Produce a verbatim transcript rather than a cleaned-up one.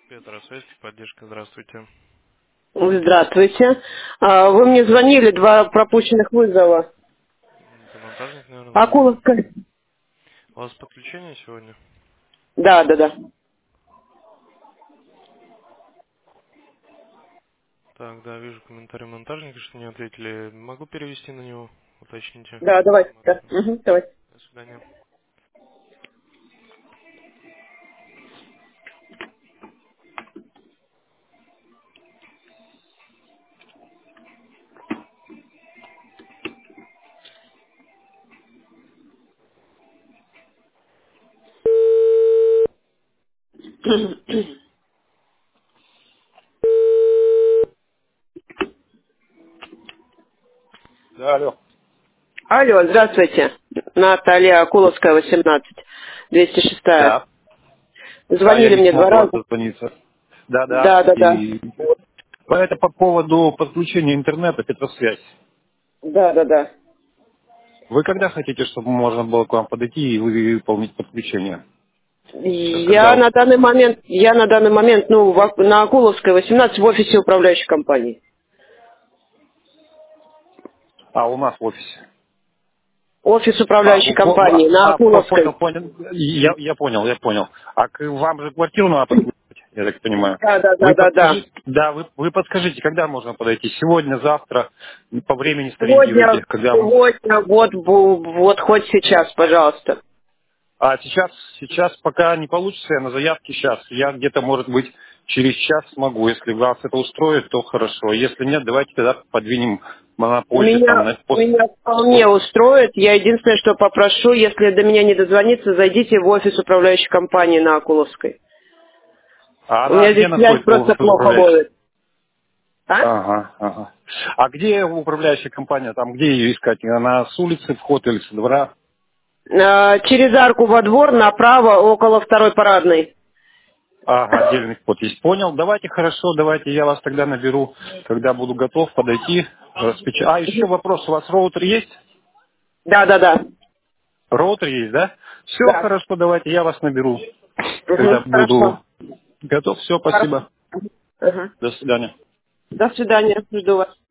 Петр, связь, поддержка, здравствуйте. Здравствуйте. А, Вы мне звонили, два пропущенных вызова. Это монтажник, наверное, звонил. Акуловская. У вас подключение сегодня? Да, да, да. Так, да, вижу комментарий монтажника, что не ответили. Могу перевести на него, уточните. Да, давайте. Да. Информацию. Мгм, давайте. До свидания. Да, алло. Алло, здравствуйте. Наталья Акуловская, восемнадцать, двести шесть. Да. Да, я Звонили не мне два смог вас раза. дозвониться. Да, да. Да, да, да. И это по поводу подключения интернета, Петросвязь. Да, да, да. Вы когда хотите, чтобы можно было к вам подойти и выполнить подключение? Когда Я у- на данный момент, я на данный момент, ну, в Ак- на Акуловской, восемнадцать, в офисе управляющей компании. А, у нас в офисе. Офис А, управляющей в- в- компании в- на а, по- понял, Акуловской. понял. Я, я понял, я понял. А к вам же квартиру надо подключить, я так понимаю. Да, да, да, Вы да, да. подскажите, да, вы, вы подскажите, когда можно подойти? Сегодня, завтра, по времени Сегодня, сориентируйте, когда... сегодня, вот, бу- вот хоть сейчас, пожалуйста. А сейчас, сейчас пока не получится, я на заявке сейчас. Я где-то, может быть, через час смогу. Если вас это устроит, то хорошо. Если нет, давайте тогда подвинем на позже, там, Меня, на пост. меня вполне пост- устроит. Я единственное, что попрошу, если до меня не дозвониться, зайдите в офис управляющей компании на Акуловской. А У она меня где здесь связь находится, просто плохо управляющая? ловит. А? Ага, ага. А где управляющая компания? Там где ее искать? Она с улицы вход или с двора? А, через арку во двор, направо, около второй парадной. Ага, отдельный вход есть. Понял. Давайте, хорошо, давайте я вас тогда наберу, когда буду готов подойти. распеч- А, еще вопрос. У вас роутер есть? Да, да, да. Роутер есть, да? Все, Да. хорошо, давайте я вас наберу, когда Угу, буду хорошо. готов. Все, Хорошо. спасибо. Ага. До свидания. До свидания. Жду вас.